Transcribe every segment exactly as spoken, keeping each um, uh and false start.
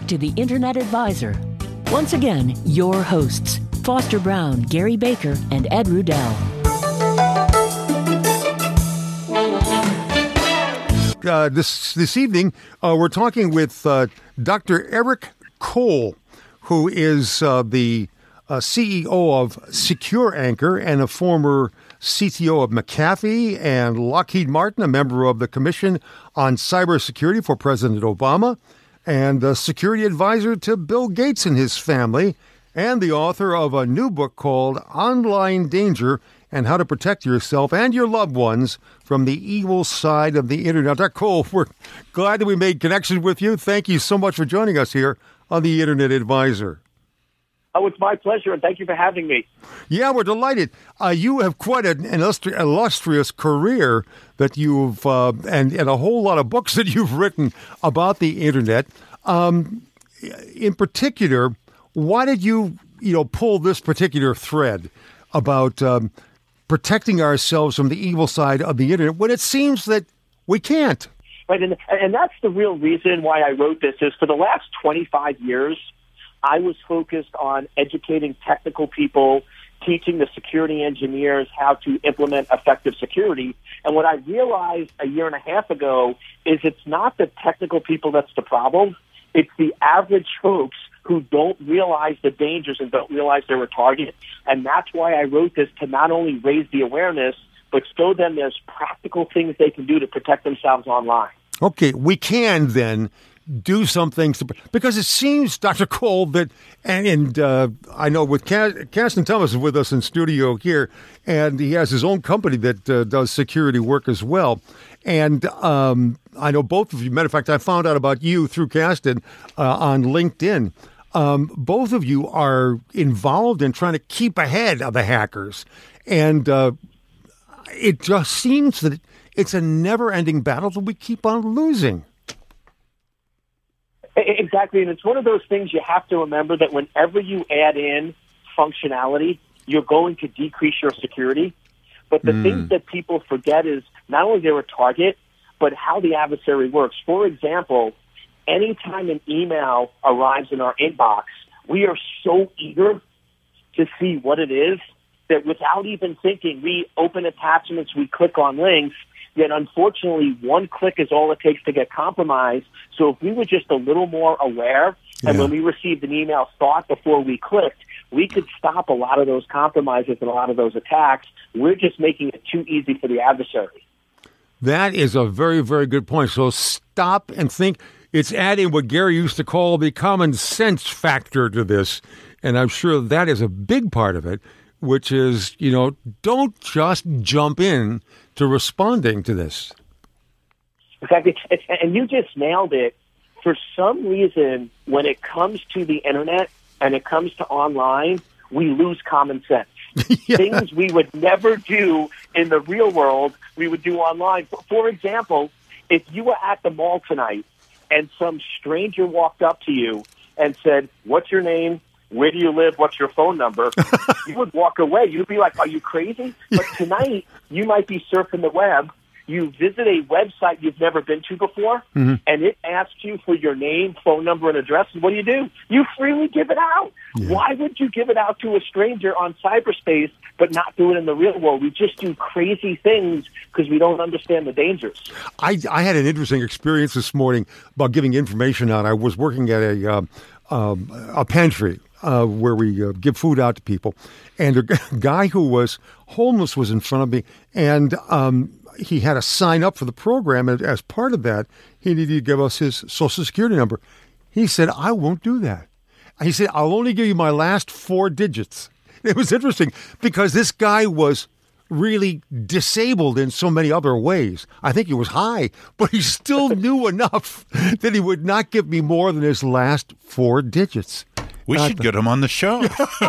to the Internet Advisor. Once again, your hosts, Foster Brown, Gary Baker, and Ed Rudell. Uh, this this evening, uh, we're talking with uh, Doctor Eric Cole, who is uh, the uh, C E O of Secure Anchor and a former C T O of McAfee and Lockheed Martin, a member of the Commission on Cybersecurity for President Obama, and a security advisor to Bill Gates and his family, and the author of a new book called Online Danger and How to Protect Yourself and Your Loved Ones from the Evil Side of the Internet. Doctor Cole, we're glad that we made connection with you. Thank you so much for joining us here on the Internet Advisor. Oh, it's my pleasure, and thank you for having me. Yeah, we're delighted. Uh, you have quite an illustri- illustrious career that you've, uh, and, and a whole lot of books that you've written about the Internet. Um, in particular, why did you, you know, pull this particular thread about um, protecting ourselves from the evil side of the Internet when it seems that we can't? Right, and, and that's the real reason why I wrote this, is for the last twenty-five years, I was focused on educating technical people, teaching the security engineers how to implement effective security. And what I realized a year and a half ago is it's not the technical people that's the problem. It's the average folks who don't realize the dangers and don't realize they're a target. And that's why I wrote this, to not only raise the awareness, but show them there's practical things they can do to protect themselves online. Okay, we can then do some things, to, because it seems, Doctor Cole, that, and, and uh, I know with Caston Thomas is with us in studio here, and he has his own company that uh, does security work as well. And um, I know both of you, matter of fact, I found out about you through Caston uh, on LinkedIn. Um, both of you are involved in trying to keep ahead of the hackers. And uh, it just seems that it's a never-ending battle that we keep on losing. Exactly, and it's one of those things you have to remember, that whenever you add in functionality, you're going to decrease your security. But the mm. things that people forget is not only they're a target, but how the adversary works. For example, anytime an email arrives in our inbox, we are so eager to see what it is that without even thinking, we open attachments, we click on links. Yet, unfortunately, one click is all it takes to get compromised. So if we were just a little more aware, and yeah. when we received an email thought before we clicked, we could stop a lot of those compromises and a lot of those attacks. We're just making it too easy for the adversary. That is a very, very good point. So stop and think. It's adding what Gary used to call the common sense factor to this. And I'm sure that is a big part of it, which is, you know, don't just jump in to responding to this. Exactly. And you just nailed it. For some reason, when it comes to the Internet and it comes to online, we lose common sense. yeah. Things we would never do in the real world, we would do online. For example, if you were at the mall tonight and some stranger walked up to you and said, "What's your name? Where do you live? What's your phone number?" You would walk away. You'd be like, "Are you crazy?" But tonight, you might be surfing the web. You visit a website you've never been to before, mm-hmm. and it asks you for your name, phone number, and address. And what do you do? You freely give it out. Yeah. Why would you give it out to a stranger on cyberspace but not do it in the real world? We just do crazy things because we don't understand the dangers. I, I had an interesting experience this morning about giving information out. I was working at a, uh, um, a pantry. Uh, where we uh, give food out to people. And a g- guy who was homeless was in front of me, and um, he had to sign up for the program. And as part of that, he needed to give us his Social Security number. He said, "I won't do that." He said, "I'll only give you my last four digits." It was interesting because this guy was really disabled in so many other ways. I think he was high, but he still knew enough that he would not give me more than his last four digits. We should get him on the show.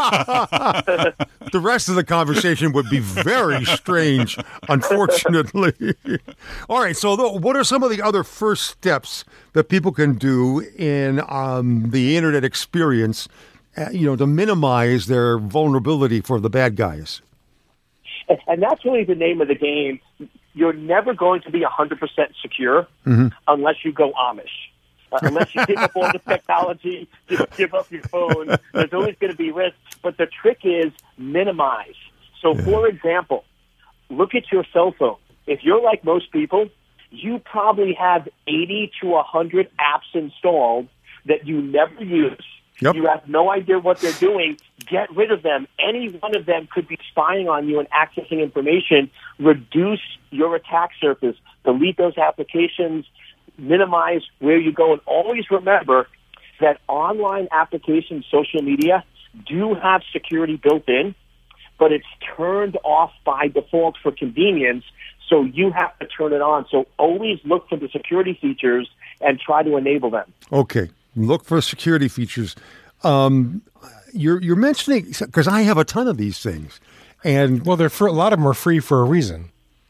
The rest of the conversation would be very strange, unfortunately. All right, so th- what are some of the other first steps that people can do in um, the Internet experience, uh, you know, to minimize their vulnerability for the bad guys? And that's really the name of the game. You're never going to be one hundred percent secure mm-hmm. unless you go Amish. Uh, unless you give up all the technology, just give up your phone. There's always going to be risks. But the trick is minimize. So, yeah. for example, look at your cell phone. If you're like most people, you probably have eighty to one hundred apps installed that you never use. Yep. You have no idea what they're doing. Get rid of them. Any one of them could be spying on you and accessing information. Reduce your attack surface. Delete those applications. Minimize where you go. And always remember that online applications, social media, do have security built in, but it's turned off by default for convenience, so you have to turn it on. So always look for the security features and try to enable them. Okay. Look for security features. Um, you're you're mentioning, because I have a ton of these things, and well, they're for, a lot of them are free for a reason.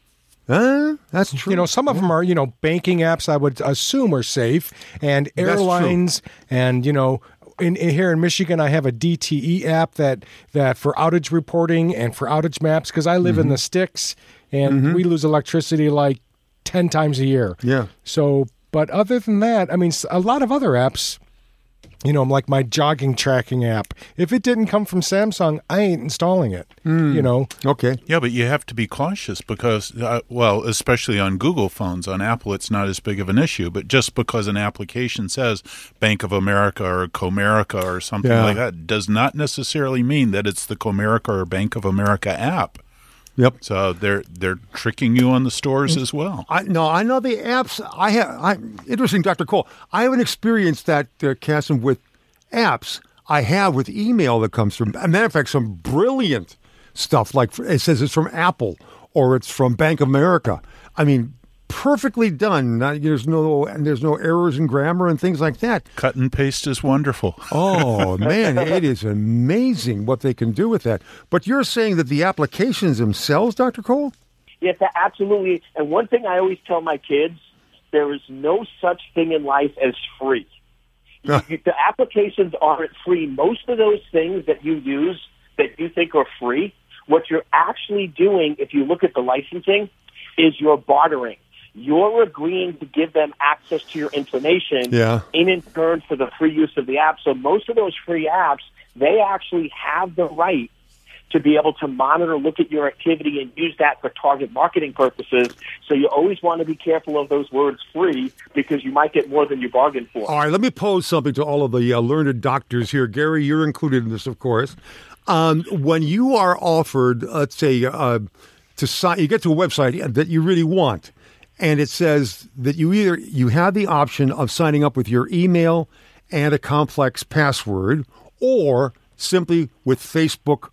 Uh, that's true. You know, some of yeah. them are, you know, banking apps I would assume are safe, and airlines, and you know, in, in here in Michigan, I have a D T E app that that for outage reporting and for outage maps, because I live mm-hmm. in the sticks, and mm-hmm. we lose electricity like ten times a year. Yeah. So. But other than that, I mean, a lot of other apps, you know, like my jogging tracking app. If it didn't come from Samsung, I ain't installing it, mm. you know. Okay. Yeah, but you have to be cautious because, uh, well, especially on Google phones. On Apple, it's not as big of an issue. But just because an application says Bank of America or Comerica or something yeah. like that does not necessarily mean that it's the Comerica or Bank of America app. Yep. So they're they're tricking you on the stores as well. I no, I know the apps. I have. I interesting, Doctor Cole. I haven't experienced that, uh, Cassim, with apps. I have with email that comes from. As a matter of fact, some brilliant stuff like it says it's from Apple or it's from Bank of America. I mean, perfectly done. Not, there's no and there's no errors in grammar and things like that. Cut and paste is wonderful. Oh man, it is amazing what they can do with that. But you're saying that the applications themselves, Doctor Cole? Yes, absolutely. And one thing I always tell my kids: there is no such thing in life as free. You, you, the applications aren't free. Most of those things that you use that you think are free, what you're actually doing, if you look at the licensing, is you're bartering. You're agreeing to give them access to your information yeah. in in turn for the free use of the app. So most of those free apps, they actually have the right to be able to monitor, look at your activity, and use that for target marketing purposes. So you always want to be careful of those words free because you might get more than you bargained for. All right, let me pose something to all of the uh, learned doctors here. Gary, you're included in this, of course. Um, when you are offered, let's say, uh, to sign, you get to a website that you really want, and it says that you either you have the option of signing up with your email and a complex password, or simply with Facebook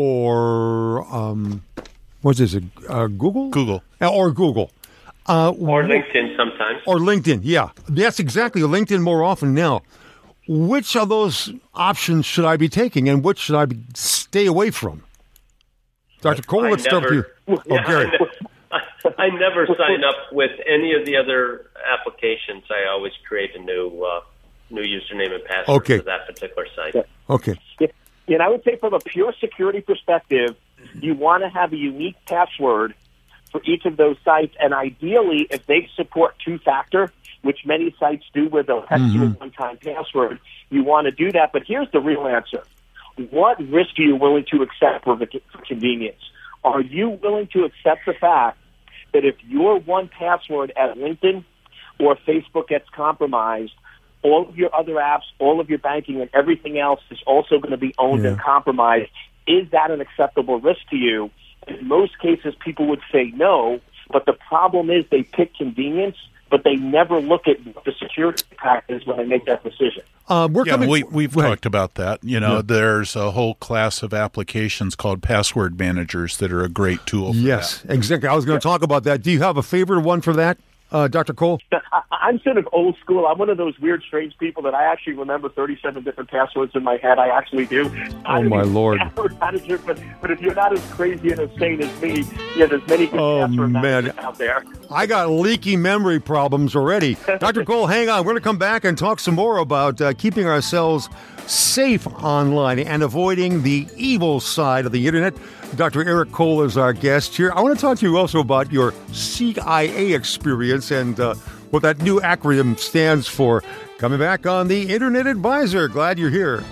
or um, what's this? Uh, Google? Google or Google uh, or LinkedIn sometimes. Or LinkedIn, yeah, that's exactly LinkedIn more often now. Which of those options should I be taking, and which should I be, stay away from? Doctor Cole, let's start with you. Oh, yeah, Gary. I, I never sign up with any of the other applications. I always create a new uh, new username and password okay. for that particular site. Okay. Yeah, and I would say from a pure security perspective, you want to have a unique password for each of those sites, and ideally, if they support two-factor, which many sites do where they'll text mm-hmm. you a one-time password, you want to do that. But here's the real answer. What risk are you willing to accept for, for convenience? Are you willing to accept the fact that if your one password at LinkedIn or Facebook gets compromised, all of your other apps, all of your banking, and everything else is also going to be owned yeah. and compromised? Is that an acceptable risk to you? In most cases, people would say no, but the problem is they pick convenience, but they never look at what the security impact is when they make that decision. Uh, we're yeah, coming, we, we've right. talked about that. You know, yeah. there's a whole class of applications called password managers that are a great tool for yes, that. exactly. I was going to talk about that. Do you have a favorite one for that, uh, Doctor Cole? I'm sort of old school. I'm one of those weird, strange people that I actually remember thirty-seven different passwords in my head. I actually do. Oh, my Lord. Password manager, but, but if you're not as crazy and insane as me, yeah, there's many good oh, password man. managers out there. I got leaky memory problems already. Doctor Cole, hang on. We're going to come back and talk some more about uh, keeping ourselves safe online and avoiding the evil side of the Internet. Doctor Eric Cole is our guest here. I want to talk to you also about your C I A experience and uh, what that new acronym stands for. Coming back on the Internet Advisor. Glad you're here.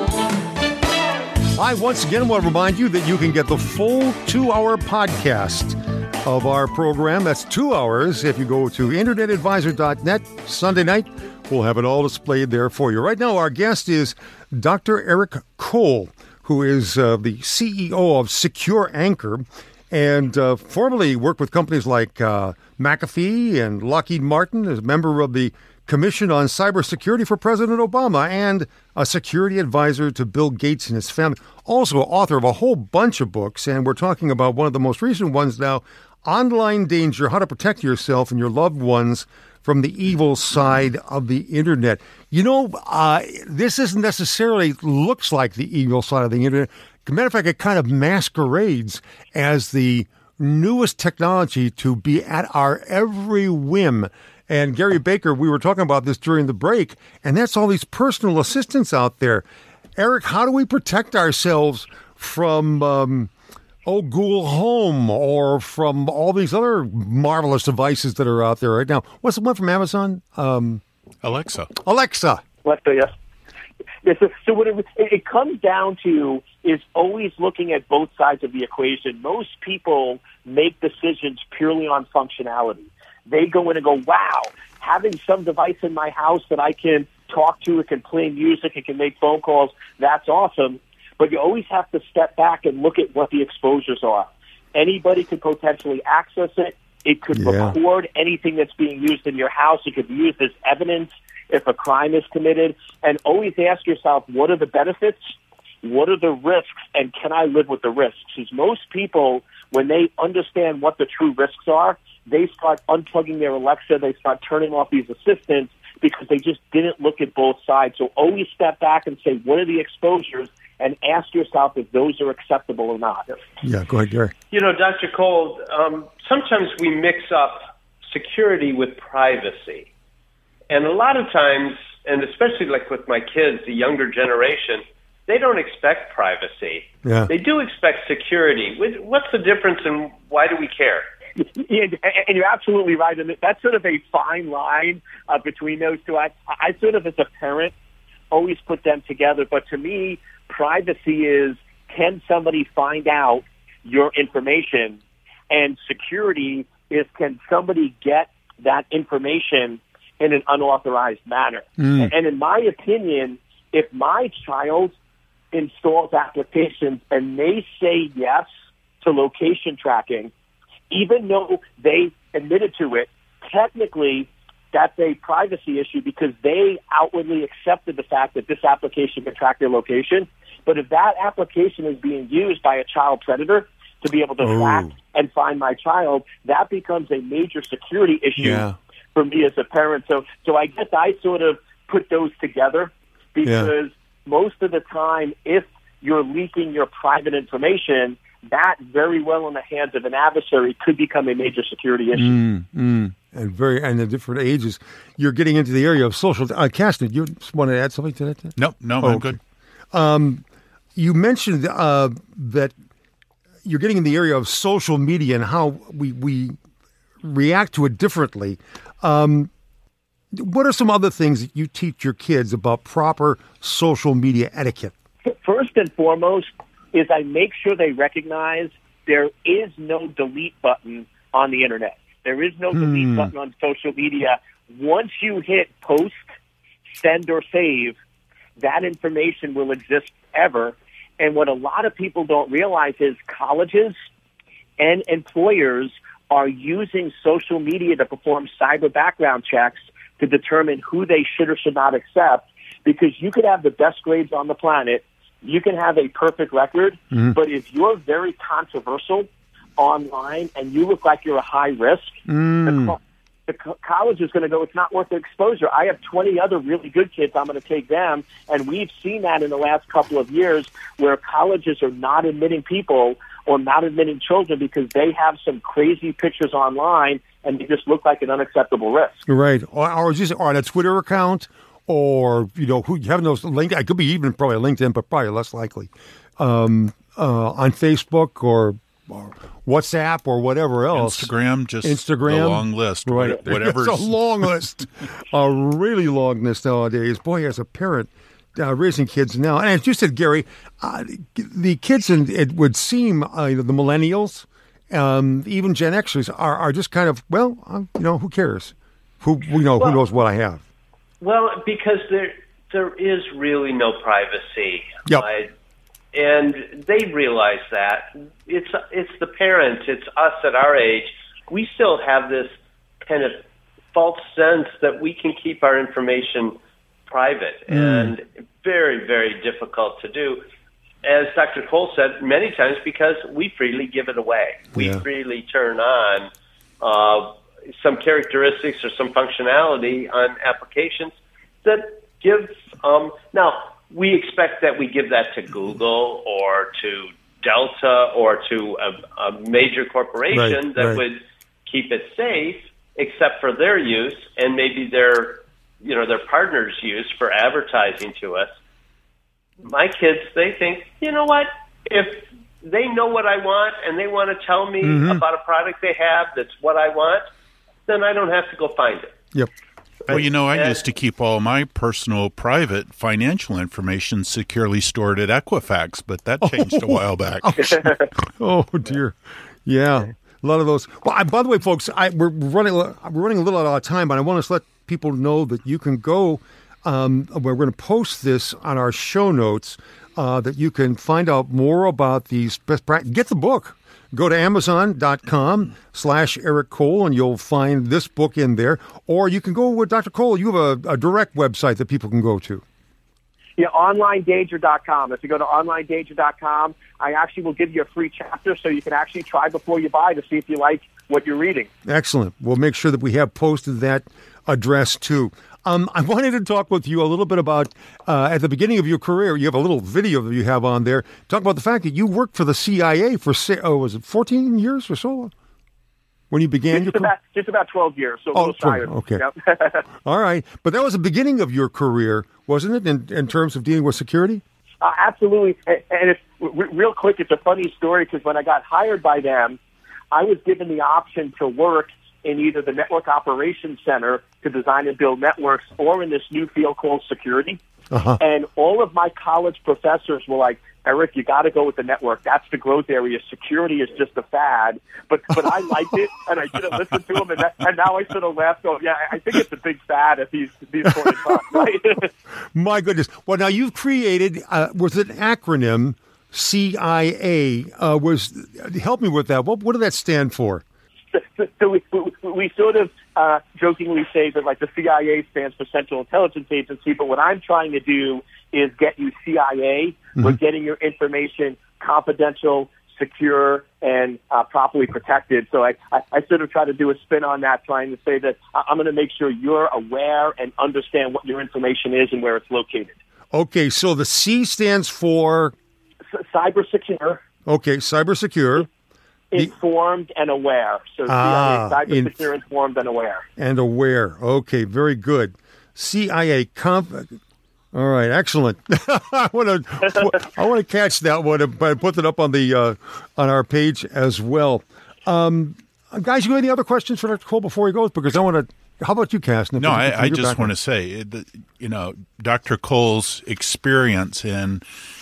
I once again want to remind you that you can get the full two-hour podcast of our program. That's two hours if you go to internet advisor dot net Sunday night. We'll have it all displayed there for you. Right now, our guest is Doctor Eric Cole, who is uh, the C E O of Secure Anchor, and uh, formerly worked with companies like uh, McAfee and Lockheed Martin, as a member of the Commission on Cybersecurity for President Obama, and a security advisor to Bill Gates and his family. Also, author of a whole bunch of books, and we're talking about one of the most recent ones now, Online Danger, How to Protect Yourself and Your Loved Ones from the Evil Side of the Internet. You know, uh, this isn't necessarily looks like the evil side of the Internet. As a matter of fact, it kind of masquerades as the newest technology to be at our every whim. And Gary Baker, we were talking about this during the break, and that's all these personal assistants out there. Eric, how do we protect ourselves from, um, oh, Google Home or from all these other marvelous devices that are out there right now? What's the one from Amazon? Um, Alexa. Alexa. Alexa, yes. Yes, so so what it, it comes down to is always looking at both sides of the equation. Most people make decisions purely on functionality. They go in and go, wow, having some device in my house that I can talk to, it can play music, it can make phone calls, that's awesome. But you always have to step back and look at what the exposures are. Anybody could potentially access it. It could yeah. record anything that's being used in your house. It could be used as evidence if a crime is committed. And always ask yourself, what are the benefits? What are the risks? And can I live with the risks? Because most people, when they understand what the true risks are, they start unplugging their Alexa. They start turning off these assistants because they just didn't look at both sides. So always step back and say, what are the exposures? And ask yourself if those are acceptable or not. Yeah, go ahead, Gary. You know, Doctor Cole, um, sometimes we mix up security with privacy. And a lot of times, and especially like with my kids, the younger generation, they don't expect privacy. Yeah. They do expect security. What's the difference and why do we care? Yeah, and you're absolutely right. And that's sort of a fine line uh, between those two. I, I sort of, as a parent, always put them together. But to me, privacy is, can somebody find out your information? And security is, can somebody get that information in an unauthorized manner? Mm. And in my opinion, if my child installs applications and they say yes to location tracking, even though they admitted to it, technically that's a privacy issue because they outwardly accepted the fact that this application can track their location. But if that application is being used by a child predator to be able to oh. track and find my child, that becomes a major security issue yeah. for me as a parent. So, so I guess I sort of put those together because yeah. most of the time, if you're leaking your private information, that very well in the hands of an adversary could become a major security issue. Mm, mm. And very, and the different ages, you're getting into the area of social. Uh, Caston, you want to add something to that? No, no, oh, I'm okay. good. Um, you mentioned uh, that you're getting in the area of social media and how we we react to it differently. Um, what are some other things that you teach your kids about proper social media etiquette? First and foremost is I make sure they recognize there is no delete button on the internet. There is no hmm. delete button on social media. Once you hit post, send, or save, that information will exist ever. And what a lot of people don't realize is colleges and employers are using social media to perform cyber background checks to determine who they should or should not accept, because you could have the best grades on the planet, you can have a perfect record, mm-hmm. but if you're very controversial online and you look like you're a high risk, mm. the, co- the co- college is going to go, it's not worth the exposure. I have twenty other really good kids, I'm going to take them. And we've seen that in the last couple of years where colleges are not admitting people or not admitting children because they have some crazy pictures online and they just look like an unacceptable risk. Right. Or, or just on a Twitter account, or, you know, who you have those link. It could be even probably LinkedIn, but probably less likely. Um, uh, on Facebook or, or WhatsApp or whatever else. Instagram, just Instagram, a long list. Right. Whatever's It's a long list. A really long list nowadays. Boy, as a parent uh, raising kids now. And as you said, Gary, uh, the kids, in, it would seem, uh, the millennials, um, even Gen Xers, are, are just kind of, well, uh, you know, who cares? Who, you know, well, who knows what I have? Well, because there there is really no privacy. Yep. I, And they realize that. It's it's the parents, it's us at our age. We still have this kind of false sense that we can keep our information private, mm. and very, very difficult to do. As Doctor Cole said many times, because we freely give it away. We yeah. freely turn on uh, some characteristics or some functionality on applications that give um, now. We expect that we give that to Google or to Delta or to a, a major corporation right, that right. would keep it safe, except for their use and maybe their, you know, their partners' use for advertising to us. My kids, they think, you know what? If they know what I want and they want to tell me mm-hmm. about a product they have that's what I want, then I don't have to go find it. Yep. Well, you know, I used to keep all my personal, private financial information securely stored at Equifax, but that changed oh, a while back. Oh, dear. Yeah, a lot of those. Well, I, by the way, folks, I, we're running we're running a little out of time, but I want to let people know that you can go. Um, we're going to post this on our show notes uh, that you can find out more about these best practices. Get the book. Go to Amazon.com slash Eric Cole, and you'll find this book in there. Or you can go with Doctor Cole. You have a, a direct website that people can go to. Yeah, online danger dot com. If you go to online danger dot com, I actually will give you a free chapter so you can actually try before you buy to see if you like what you're reading. Excellent. We'll make sure that we have posted that address, too. Um, I wanted to talk with you a little bit about, uh, at the beginning of your career, you have a little video that you have on there. Talk about the fact that you worked for the C I A for, oh, was it fourteen years or so? When you began just your about, career? Just about twelve years, so a oh, little tired. Okay. Yep. All right. But that was the beginning of your career, wasn't it, in, in terms of dealing with security? Uh, absolutely. And, and it's, r- real quick, it's a funny story because when I got hired by them, I was given the option to work in either the Network Operations Center to design and build networks or in this new field called security. Uh-huh. And all of my college professors were like, Eric, you got to go with the network. That's the growth area. Security is just a fad. But but I liked it, and I didn't listen to them. And, that, and now I sort of laugh, go, yeah, I think it's a big fad at these, these point in time, right? My goodness. Well, now you've created, uh, was it an acronym, C I A? Uh, was help me with that. What, what did that stand for? So, so we, we, we sort of uh, jokingly say that, like, the C I A stands for Central Intelligence Agency, but what I'm trying to do is get you C I A. Mm-hmm. We're getting your information confidential, secure, and uh, properly protected. So I, I, I sort of try to do a spin on that, trying to say that I'm going to make sure you're aware and understand what your information is and where it's located. Okay, so the C stands for? C- cyber secure. Okay, cyber secure. Informed and aware. So ah, C I A, cyber secure, inf- informed and aware. And aware. Okay, very good. C I A, conf- all right, excellent. I want to, I want to catch that one and put it up on the uh, on our page as well. Um, guys, you have any other questions for Doctor Cole before he goes? Because I want to. How about you, Cass? No, I, I just want to say that, you know, Doctor Cole's experience in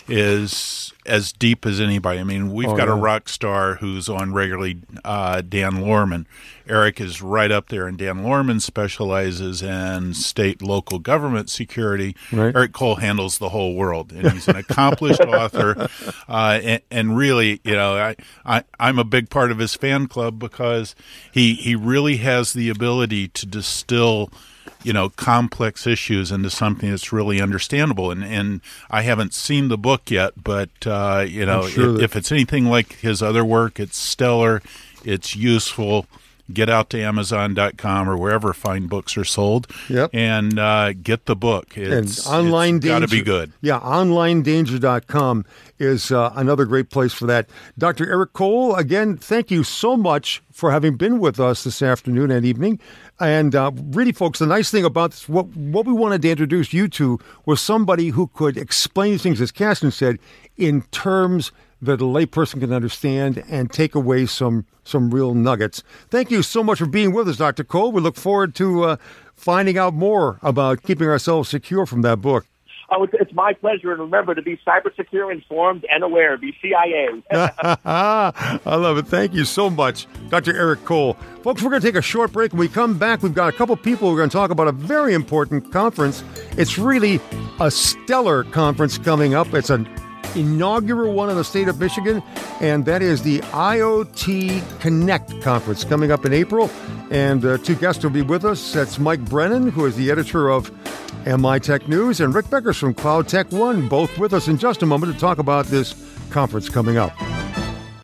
is as deep as anybody. I mean, we've oh, got yeah. a rock star who's on regularly, uh, Dan Lorman. Eric is right up there, and Dan Lorman specializes in state, local government security. Right. Eric Cole handles the whole world, and he's an accomplished author. Uh, and, and really, you know, I, I, I'm a big part of his fan club because he he really has the ability to distill, you know, complex issues into something that's really understandable. And, and I haven't seen the book yet, but, uh, you know, sure if, if it's anything like his other work, it's stellar, it's useful. Get out to Amazon dot com or wherever fine books are sold, yep. and uh, get the book. It's, and online it's got to be good. Yeah, online danger dot com is uh, another great place for that. Doctor Eric Cole, again, thank you so much for having been with us this afternoon and evening. And uh, really, folks, the nice thing about this, what, what we wanted to introduce you to was somebody who could explain things, as Caston said, in terms that a layperson can understand and take away some some real nuggets. Thank you so much for being with us, Doctor Cole. We look forward to uh, finding out more about keeping ourselves secure from that book. Oh, it's, it's my pleasure. And remember to be cyber secure, informed, and aware. Be C I A. I love it. Thank you so much, Doctor Eric Cole. Folks, we're going to take a short break. When we come back, we've got a couple people we're going to talk about a very important conference. It's really a stellar conference coming up. It's an inaugural one in the state of Michigan, and that is the I O T Connect conference coming up in April. And uh, two guests will be with us. That's Mike Brennan, who is the editor of M I Tech News, and Rick Beckers from Cloud Tech One, both with us in just a moment to talk about this conference coming up.